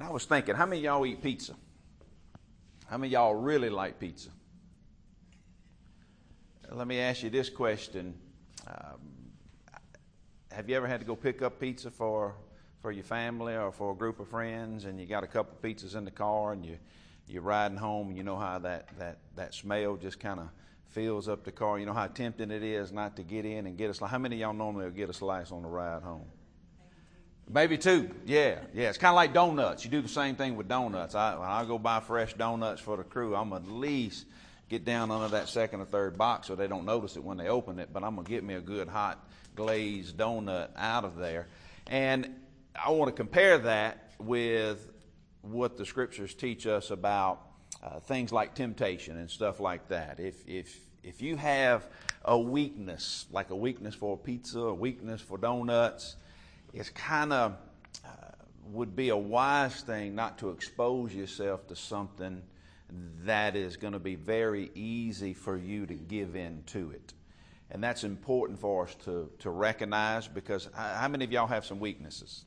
And I was thinking, how many of y'all eat pizza? How many of y'all really like pizza? Let me ask you this question. Have you ever had to go pick up pizza for your family or for a group of friends, and you got a couple of pizzas in the car, and you're riding home, and you know how that smell just kind of fills up the car? You know how tempting it is not to get in and get a slice. How many of y'all normally will get a slice on the ride home? Maybe two. Yeah. It's kind of like donuts. You do the same thing with donuts. When I go buy fresh donuts for the crew, I'm at least get down under that second or third box so they don't notice it when they open it, but I'm going to get me a good hot glazed donut out of there. And I want to compare that with what the scriptures teach us about things like temptation and stuff like that. If you have a weakness, like a weakness for pizza, a weakness for donuts, it's kind of would be a wise thing not to expose yourself to something that is going to be very easy for you to give in to it. And that's important for us to recognize, because how many of y'all have some weaknesses?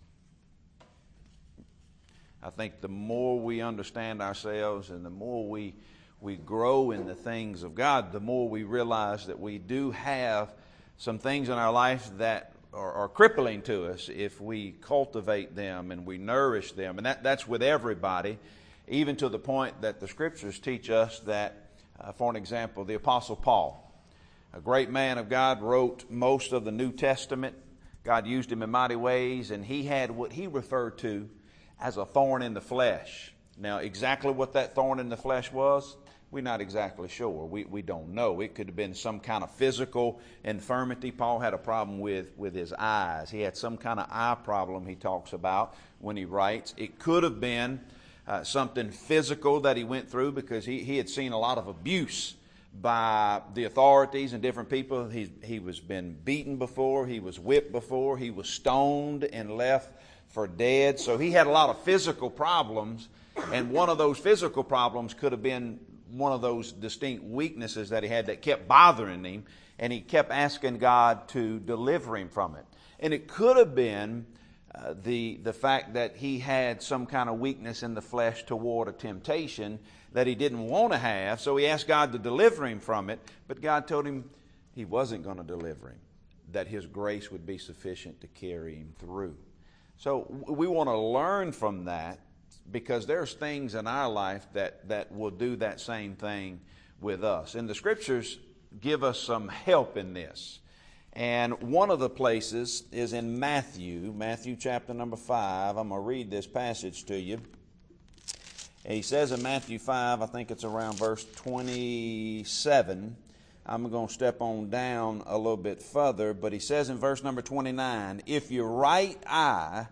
I think the more we understand ourselves and the more we grow in the things of God, the more we realize that we do have some things in our life that are crippling to us if we cultivate them and we nourish them. And that's with everybody, even to the point that the scriptures teach us that, for an example, the Apostle Paul, a great man of God, wrote most of the New Testament. God used him in mighty ways, and he had what he referred to as a thorn in the flesh. Now, exactly what that thorn in the flesh was, we're not exactly sure. We don't know. It could have been some kind of physical infirmity. Paul had a problem with his eyes. He had some kind of eye problem he talks about when he writes. It could have been something physical that he went through, because he had seen a lot of abuse by the authorities and different people. He was been beaten before. He was whipped before. He was stoned and left for dead. So he had a lot of physical problems, and one of those physical problems could have been one of those distinct weaknesses that he had that kept bothering him, and he kept asking God to deliver him from it. And it could have been the fact that he had some kind of weakness in the flesh toward a temptation that he didn't want to have, so he asked God to deliver him from it, but God told him he wasn't going to deliver him, that his grace would be sufficient to carry him through. So we want to learn from that, because there's things in our life that will do that same thing with us. And the scriptures give us some help in this. And one of the places is in Matthew chapter number 5. I'm going to read this passage to you. And he says in Matthew 5, I think it's around verse 27. I'm going to step on down a little bit further, but he says in verse number 29, if your right eye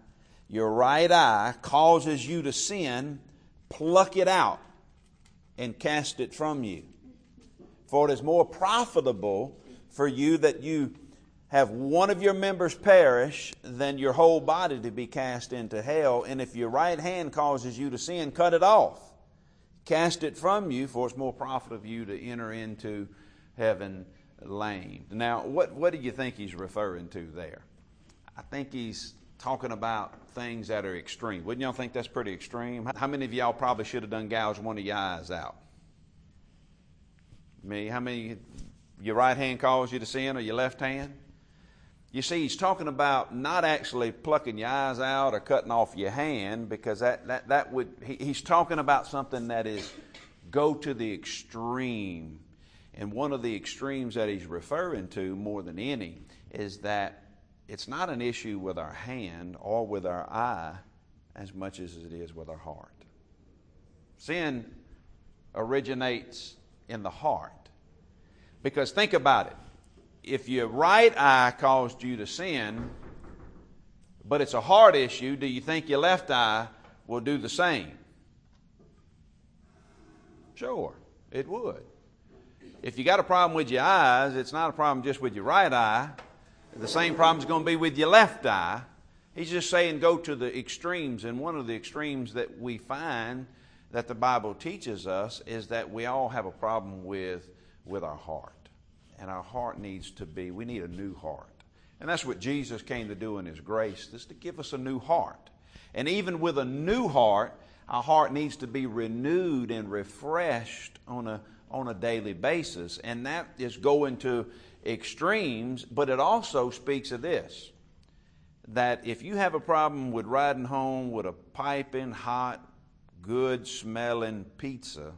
causes you to sin, pluck it out and cast it from you. For it is more profitable for you that you have one of your members perish than your whole body to be cast into hell. And if your right hand causes you to sin, cut it off. Cast it from you, for it's more profitable for you to enter into heaven lame. Now, what do you think he's referring to there? I think he's talking about things that are extreme. Wouldn't y'all think that's pretty extreme? How many of y'all probably should have done gouged one of your eyes out? Me? How many? Your right hand calls you to sin, or your left hand? You see, he's talking about not actually plucking your eyes out or cutting off your hand, because that would, he's talking about something that is go to the extreme. And one of the extremes that he's referring to more than any is that it's not an issue with our hand or with our eye as much as it is with our heart. Sin originates in the heart. Because think about it. If your right eye caused you to sin, but it's a heart issue, do you think your left eye will do the same? Sure, it would. If you got a problem with your eyes, it's not a problem just with your right eye. The same problem is going to be with your left eye. He's just saying go to the extremes. And one of the extremes that we find that the Bible teaches us is that we all have a problem with our heart. And our heart needs to be, we need a new heart. And that's what Jesus came to do in His grace, is to give us a new heart. And even with a new heart, our heart needs to be renewed and refreshed on a daily basis. And that is going to extremes, but it also speaks of this, that if you have a problem with riding home with a piping hot, good smelling pizza,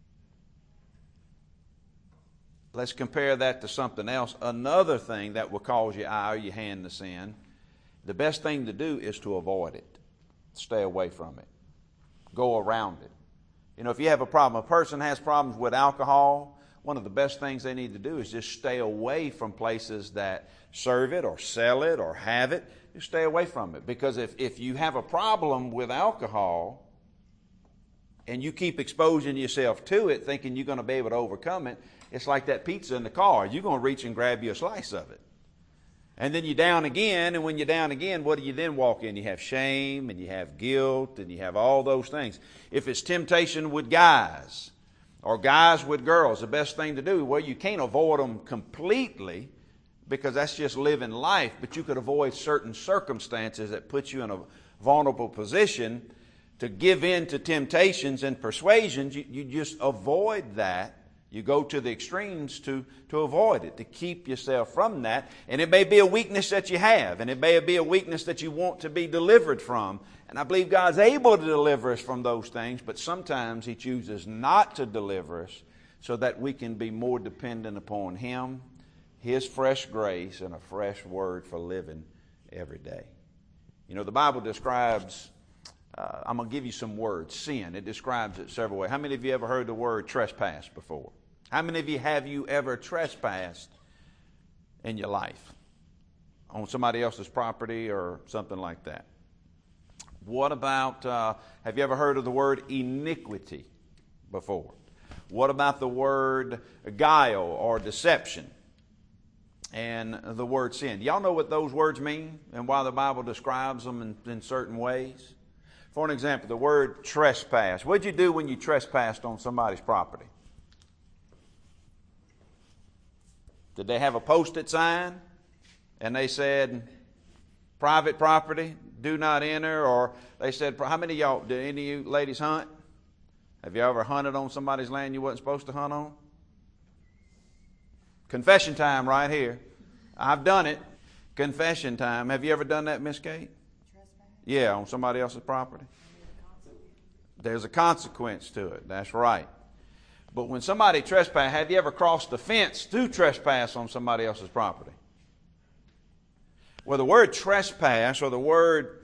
let's compare that to something else. Another thing that will cause your eye or your hand to sin, the best thing to do is to avoid it. Stay away from it. Go around it. You know, if you have a problem, a person has problems with alcohol, one of the best things they need to do is just stay away from places that serve it or sell it or have it. Just stay away from it. Because if you have a problem with alcohol and you keep exposing yourself to it thinking you're going to be able to overcome it, it's like that pizza in the car. You're going to reach and grab you a slice of it. And then you're down again, and when you're down again, what do you then walk in? You have shame, and you have guilt, and you have all those things. If it's temptation with guys, or guys with girls, the best thing to do, well, you can't avoid them completely, because that's just living life, but you could avoid certain circumstances that put you in a vulnerable position to give in to temptations and persuasions. You just avoid that. You go to the extremes to avoid it, to keep yourself from that. And it may be a weakness that you have, and it may be a weakness that you want to be delivered from. And I believe God's able to deliver us from those things, but sometimes He chooses not to deliver us so that we can be more dependent upon Him, His fresh grace, and a fresh word for living every day. You know, the Bible describes, I'm going to give you some words, sin. It describes it several ways. How many of you ever heard the word trespass before? How many of you have you ever trespassed in your life on somebody else's property or something like that? What about, have you ever heard of the word iniquity before? What about the word guile or deception and the word sin? Do y'all know what those words mean and why the Bible describes them in certain ways? For an example, the word trespass. What did you do when you trespassed on somebody's property? Did they have a post-it sign and they said, private property, do not enter? Or they said, how many of y'all, did any of you ladies hunt? Have you ever hunted on somebody's land you wasn't supposed to hunt on? Confession time right here. I've done it. Confession time. Have you ever done that, Miss Kate? Yeah, on somebody else's property. There's a consequence to it. That's right. But when somebody trespasses, have you ever crossed the fence to trespass on somebody else's property? Well, the word trespass or the word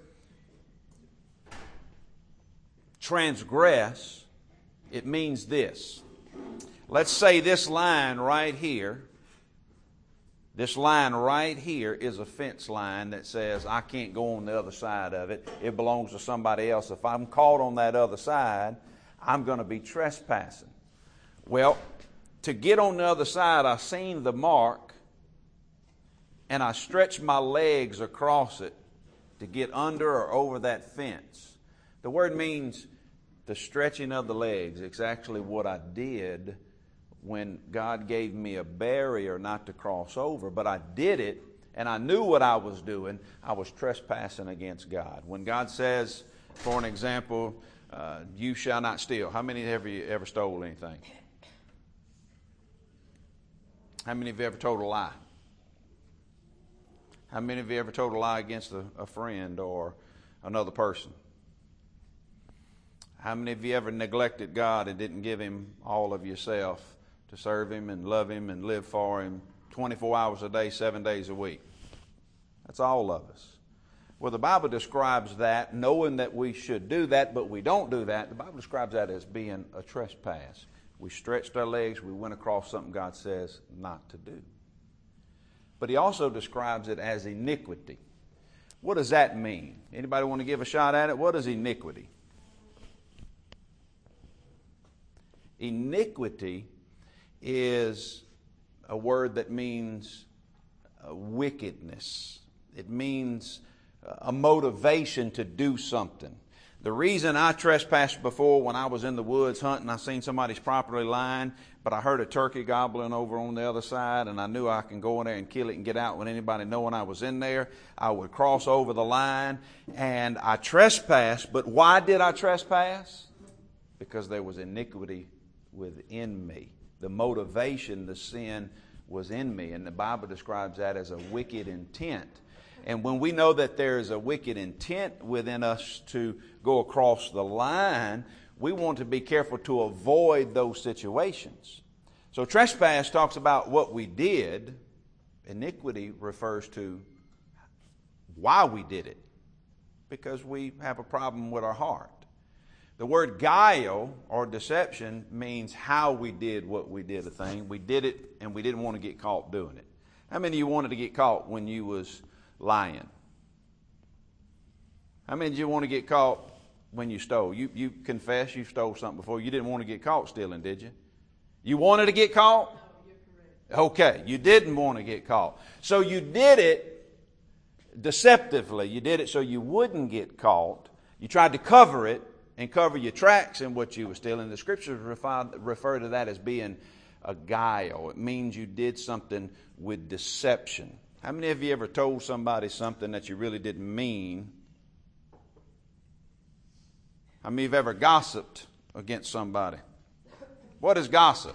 transgress, it means this. Let's say this line right here. This line right here is a fence line that says I can't go on the other side of it. It belongs to somebody else. If I'm caught on that other side, I'm going to be trespassing. Well, to get on the other side, I seen the mark and I stretched my legs across it to get under or over that fence. The word means the stretching of the legs. It's actually what I did when God gave me a barrier not to cross over, but I did it and I knew what I was doing. I was trespassing against God. When God says, for an example, you shall not steal. How many have you ever stole anything? How many of you ever told a lie? How many of you ever told a lie against a friend or another person? How many of you ever neglected God and didn't give Him all of yourself to serve Him and love Him and live for Him 24 hours a day, 7 days a week? That's all of us. Well, the Bible describes that, knowing that we should do that, but we don't do that. The Bible describes that as being a trespass. We stretched our legs, we went across something God says not to do. But He also describes it as iniquity. What does that mean? Anybody want to give a shot at it? What is iniquity? Iniquity is a word that means wickedness. It means a motivation to do something. The reason I trespassed before, when I was in the woods hunting, I seen somebody's property line, but I heard a turkey gobbling over on the other side, and I knew I can go in there and kill it and get out without anybody knowing I was in there. I would cross over the line, and I trespassed. But why did I trespass? Because there was iniquity within me. The motivation, the sin was in me, and the Bible describes that as a wicked intent. And when we know that there is a wicked intent within us to go across the line, we want to be careful to avoid those situations. So trespass talks about what we did. Iniquity refers to why we did it, because we have a problem with our heart. The word guile or deception means how we did what we did a thing. We did it and we didn't want to get caught doing it. How many of you wanted to get caught when you was lying? How many of you want to get caught when you stole? You confess you stole something before. You didn't want to get caught stealing, did you? You wanted to get caught? No, you're correct. Okay, you didn't want to get caught. So you did it deceptively. You did it so you wouldn't get caught. You tried to cover it and cover your tracks in what you were stealing. The scriptures refer to that as being a guile. It means you did something with deception. How many of you ever told somebody something that you really didn't mean? How many of you ever gossiped against somebody? What is gossip?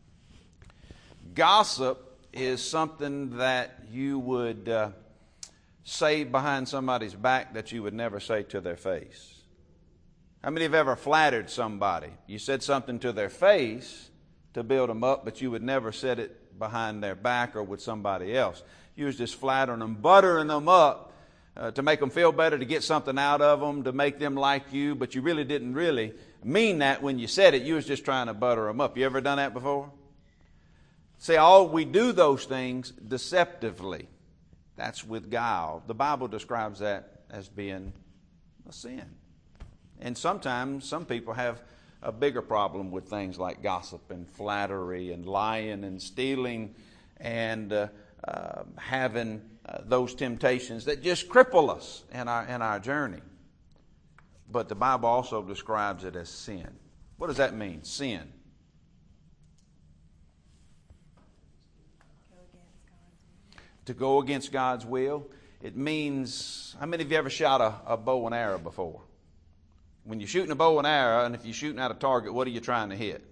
Gossip is something that you would say behind somebody's back that you would never say to their face. How many have ever flattered somebody? You said something to their face to build them up, but you would never said it behind their back or with somebody else. You was just flattering them, buttering them up to make them feel better, to get something out of them, to make them like you, but you really didn't really mean that when you said it. You was just trying to butter them up. You ever done that before? See, we do those things deceptively. That's with guile. The Bible describes that as being a sin. And sometimes some people have a bigger problem with things like gossip and flattery and lying and stealing and having those temptations that just cripple us in our journey. But the Bible also describes it as sin. What does that mean, sin? To go against God's will. It means, how many of you ever shot a bow and arrow before? When you're shooting a bow and arrow, and if you're shooting at a target, what are you trying to hit?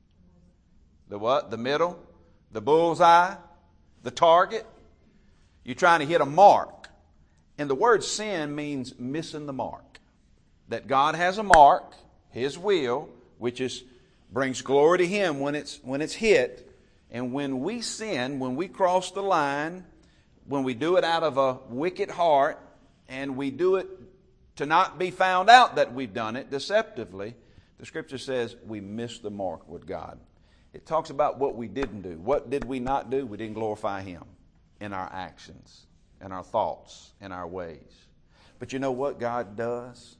The what? The middle? The bullseye? The target? You're trying to hit a mark. And the word sin means missing the mark. That God has a mark, His will, which brings glory to Him when it's hit. And when we sin, when we cross the line, when we do it out of a wicked heart, and we do it to not be found out that we've done it deceptively, the Scripture says we miss the mark with God. It talks about what we didn't do. What did we not do? We didn't glorify Him in our actions, in our thoughts, in our ways. But you know what God does?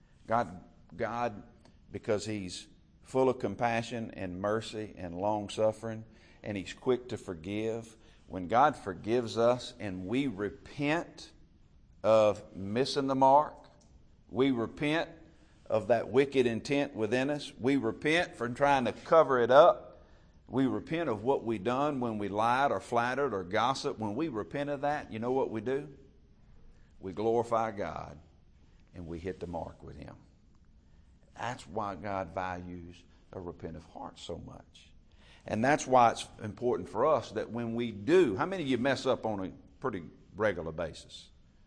God, because He's full of compassion and mercy and long-suffering, and He's quick to forgive, when God forgives us and we repent of missing the mark, we repent of that wicked intent within us. We repent for trying to cover it up. We repent of what we done when we lied or flattered or gossiped. When we repent of that, you know what we do? We glorify God and we hit the mark with Him. That's why God values a repentant heart so much. And that's why it's important for us that when we do, how many of you mess up on a pretty regular basis?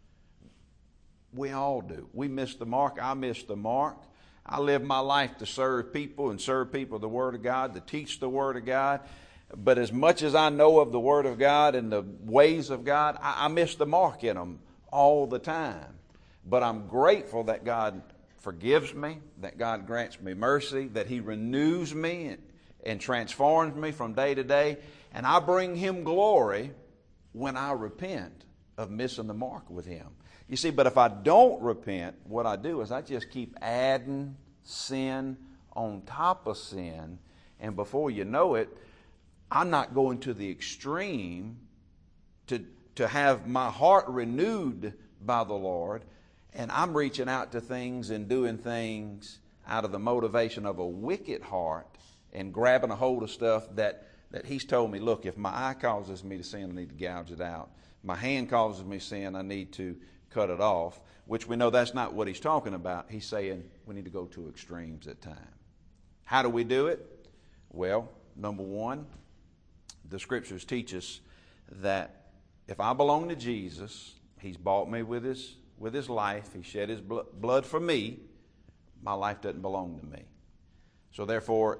We all do. We miss the mark. I miss the mark. I live my life to serve people and serve people the Word of God, to teach the Word of God. But as much as I know of the Word of God and the ways of God, I miss the mark in them all the time. But I'm grateful that God forgives me, that God grants me mercy, that He renews me and transforms me from day to day. And I bring Him glory when I repent of missing the mark with Him. You see, but if I don't repent, what I do is I just keep adding sin on top of sin. And before you know it, I'm not going to the extreme to have my heart renewed by the Lord and I'm reaching out to things and doing things out of the motivation of a wicked heart and grabbing a hold of stuff that he's told me, look, if my eye causes me to sin, I need to gouge it out. My hand causes me sin, I need to cut it off, which we know that's not what he's talking about. He's saying we need to go to extremes at times. How do we do it? Well, number one, the Scriptures teach us that if I belong to Jesus, he's bought me with his life, he shed his blood for me, my life doesn't belong to me. So therefore,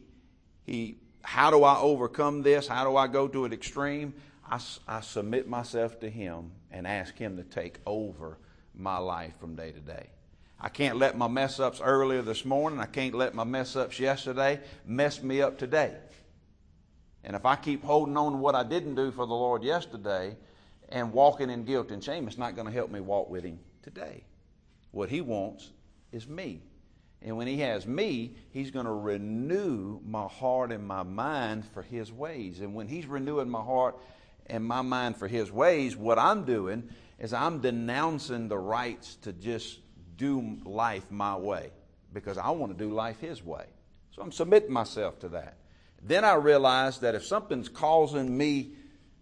how do I overcome this? How do I go to an extreme? I submit myself to him and ask him to take over my life from day to day. I can't let my mess ups earlier this morning, I can't let my mess ups yesterday mess me up today. And if I keep holding on to what I didn't do for the Lord yesterday and walking in guilt and shame, it's not going to help me walk with him today. What he wants is me. And when he has me, he's going to renew my heart and my mind for his ways. And when he's renewing my heart and my mind for his ways, what I'm doing is I'm denouncing the rights to just do life my way, because I want to do life his way. So I'm submitting myself to that. Then I realize that if something's causing me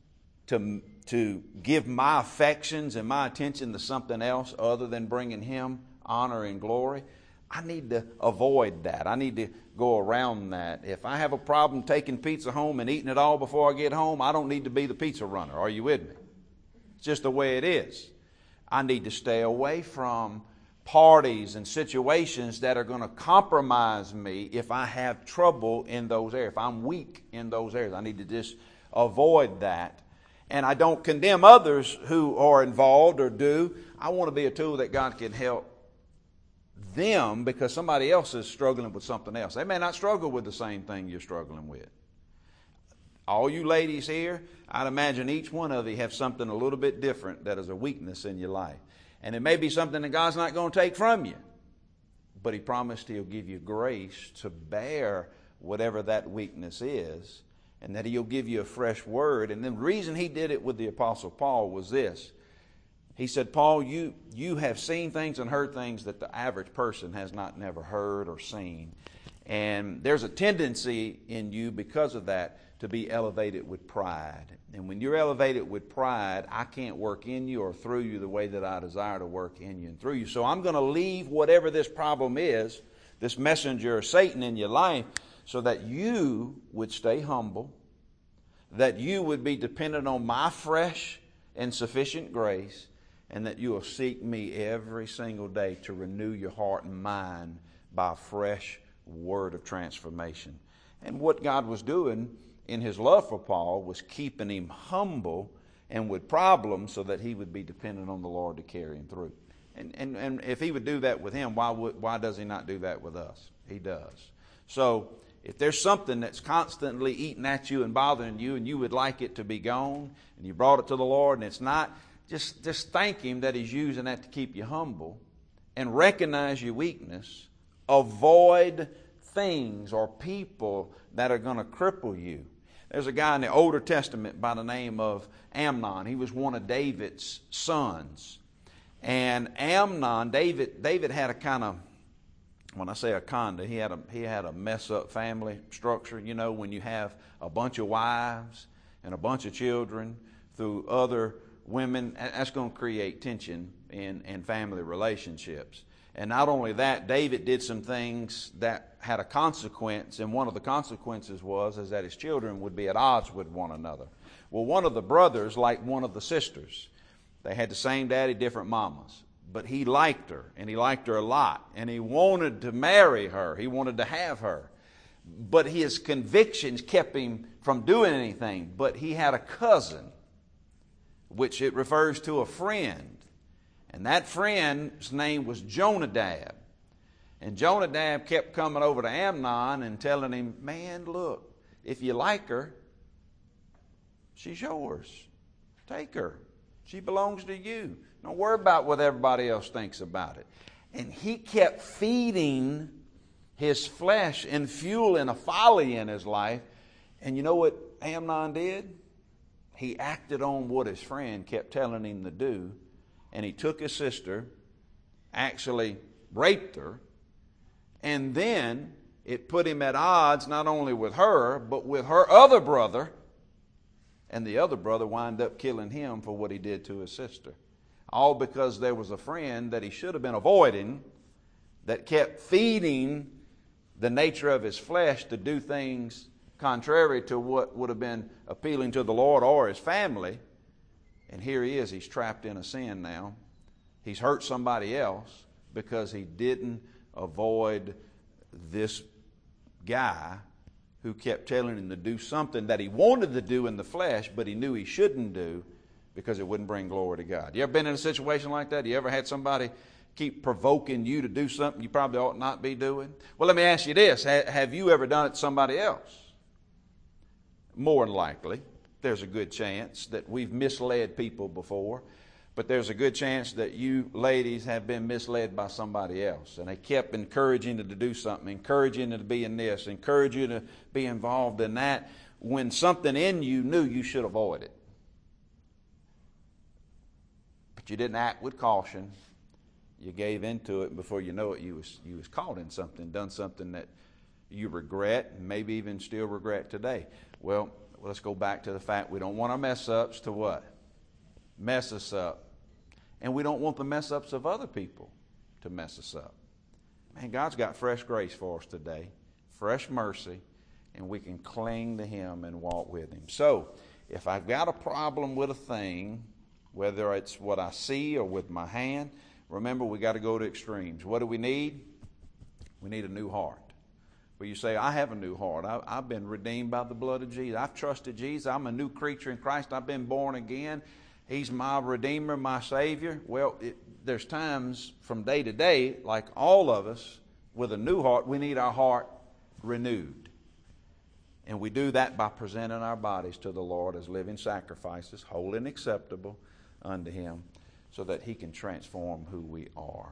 to give my affections and my attention to something else other than bringing him honor and glory, I need to avoid that. I need to go around that. If I have a problem taking pizza home and eating it all before I get home, I don't need to be the pizza runner. Are you with me? It's just the way it is. I need to stay away from parties and situations that are going to compromise me if I have trouble in those areas. If I'm weak in those areas, I need to just avoid that. And I don't condemn others who are involved or do. I want to be a tool that God can help them because somebody else is struggling with something else. They may not struggle with the same thing you're struggling with. All you ladies here, I'd imagine each one of you have something a little bit different that is a weakness in your life. And it may be something that God's not going to take from you. But he promised he'll give you grace to bear whatever that weakness is, and that he'll give you a fresh word. And the reason he did it with the Apostle Paul was this. He said, Paul, you have seen things and heard things that the average person has not never heard or seen. And there's a tendency in you because of that to be elevated with pride. And when you're elevated with pride, I can't work in you or through you the way that I desire to work in you and through you. So I'm going to leave whatever this problem is, this messenger of Satan in your life, so that you would stay humble, that you would be dependent on my fresh and sufficient grace, and that you will seek me every single day to renew your heart and mind by a fresh word of transformation. And what God was doing in his love for Paul was keeping him humble and with problems so that he would be dependent on the Lord to carry him through. And if he would do that with him, why does he not do that with us? He does. So if there's something that's constantly eating at you and bothering you and you would like it to be gone and you brought it to the Lord and it's not, just thank him that he's using that to keep you humble and recognize your weakness. Avoid things or people that are going to cripple you. There's a guy in the Older Testament by the name of Amnon. He was one of David's sons. And Amnon, David had a kind of, when I say a conda, he had a mess up family structure. You know, when you have a bunch of wives and a bunch of children through other women, that's going to create tension in family relationships. And not only that, David did some things that had a consequence, and one of the consequences was that his children would be at odds with one another. Well, one of the brothers liked one of the sisters. They had the same daddy, different mamas. But he liked her, and he liked her a lot, and he wanted to marry her. He wanted to have her. But his convictions kept him from doing anything. But he had a cousin, which it refers to a friend. And that friend's name was Jonadab. And Jonadab kept coming over to Amnon and telling him, man, look, if you like her, she's yours. Take her. She belongs to you. Don't worry about what everybody else thinks about it. And he kept feeding his flesh and fueling a folly in his life. And you know what Amnon did? He acted on what his friend kept telling him to do. And he took his sister actually raped her. And then it put him at odds not only with her, but with her other brother. And the other brother wound up killing him for what he did to his sister. All because there was a friend that he should have been avoiding that kept feeding the nature of his flesh to do things contrary to what would have been appealing to the Lord or his family. And here he is, he's trapped in a sin now. He's hurt somebody else because he didn't avoid this guy who kept telling him to do something that he wanted to do in the flesh, but he knew he shouldn't do because it wouldn't bring glory to God. You ever been in a situation like that? You ever had somebody keep provoking you to do something you probably ought not be doing? Well, let me ask you this. Have you ever done it to somebody else? More than likely, there's a good chance that we've misled people before, but there's a good chance that you ladies have been misled by somebody else. And they kept encouraging you to do something, encouraging you to be in this, encouraging you to be involved in that, when something in you knew you should avoid it. But you didn't act with caution. You gave into it, and before you know it, you was caught in something, done something that you regret, and maybe even still regret today. Well, let's go back to the fact we don't want our mess-ups to what? Mess us up. And we don't want the mess-ups of other people to mess us up. Man, God's got fresh grace for us today, fresh mercy, and we can cling to Him and walk with Him. So, if I've got a problem with a thing, whether it's what I see or with my hand, remember, we got to go to extremes. What do we need? We need a new heart. Well, you say, I have a new heart. I've been redeemed by the blood of Jesus. I've trusted Jesus. I'm a new creature in Christ. I've been born again. He's my Redeemer, my Savior. Well, there's times from day to day, like all of us, with a new heart, we need our heart renewed. And we do that by presenting our bodies to the Lord as living sacrifices, holy and acceptable unto Him, so that He can transform who we are.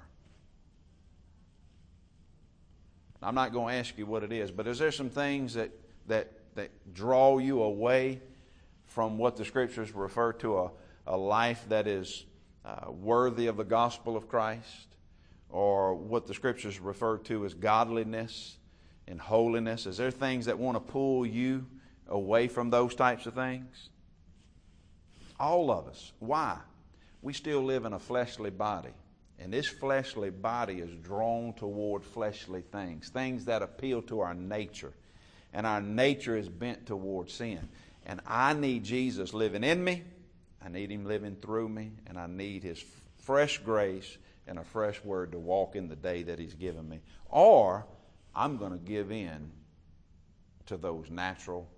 I'm not going to ask you what it is, but is there some things that draw you away from what the Scriptures refer to a life that is worthy of the gospel of Christ, or what the Scriptures refer to as godliness and holiness? Is there things that want to pull you away from those types of things? All of us. Why? We still live in a fleshly body. And this fleshly body is drawn toward fleshly things, things that appeal to our nature. And our nature is bent toward sin. And I need Jesus living in me. I need Him living through me. And I need His fresh grace and a fresh word to walk in the day that He's given me. Or I'm going to give in to those natural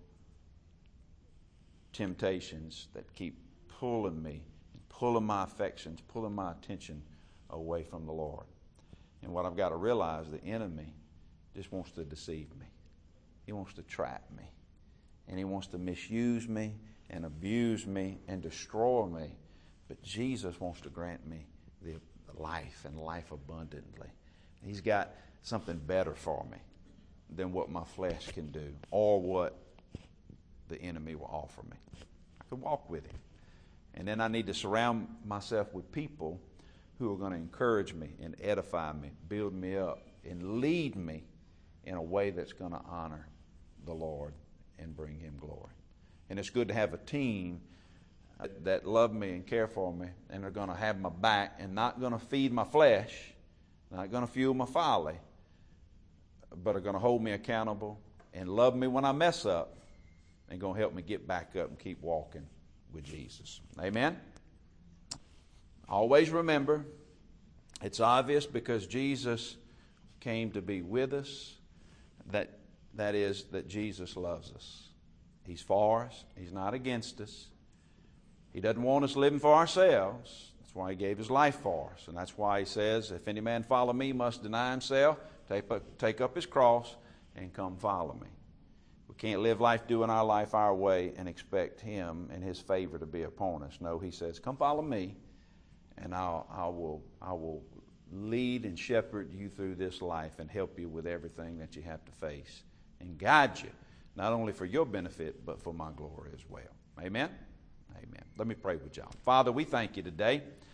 temptations that keep pulling me, pulling my affections, pulling my attention away from the Lord. And what I've got to realize, the enemy just wants to deceive me. He wants to trap me. And he wants to misuse me and abuse me and destroy me. But Jesus wants to grant me the life and life abundantly. He's got something better for me than what my flesh can do or what the enemy will offer me. I can walk with Him. And then I need to surround myself with people who are going to encourage me and edify me, build me up, and lead me in a way that's going to honor the Lord and bring Him glory. And it's good to have a team that love me and care for me and are going to have my back and not going to feed my flesh, not going to fuel my folly, but are going to hold me accountable and love me when I mess up and going to help me get back up and keep walking with Jesus. Amen? Always remember, it's obvious because Jesus came to be with us, that is, that Jesus loves us. He's for us. He's not against us. He doesn't want us living for ourselves. That's why He gave His life for us. And that's why He says, if any man follow me, must deny himself, take up his cross, and come follow me. We can't live life doing our life our way and expect Him and His favor to be upon us. No, He says, come follow me, and I will lead and shepherd you through this life and help you with everything that you have to face and guide you, not only for your benefit, but for my glory as well. Amen? Amen. Let me pray with y'all. Father, we thank You today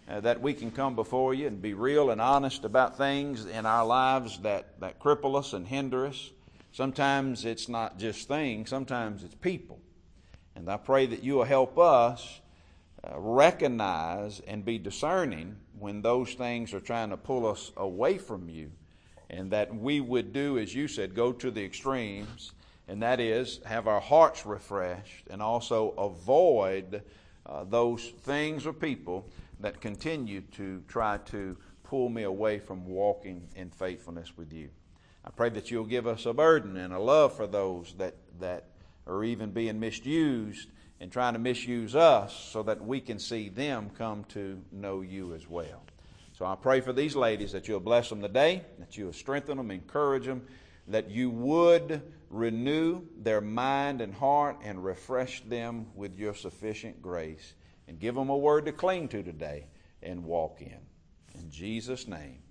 that we can come before you and be real and honest about things in our lives that cripple us and hinder us. Sometimes it's not just things, sometimes it's people. And I pray that you will help us recognize and be discerning when those things are trying to pull us away from you, and that we would do, as you said, go to the extremes, and that is have our hearts refreshed and also avoid those things or people that continue to try to pull me away from walking in faithfulness with you. I pray that you'll give us a burden and a love for those that are even being misused and trying to misuse us, so that we can see them come to know you as well. So I pray for these ladies that you'll bless them today, that you'll strengthen them, encourage them, that you would renew their mind and heart and refresh them with your sufficient grace, and give them a word to cling to today and walk in. In Jesus' name.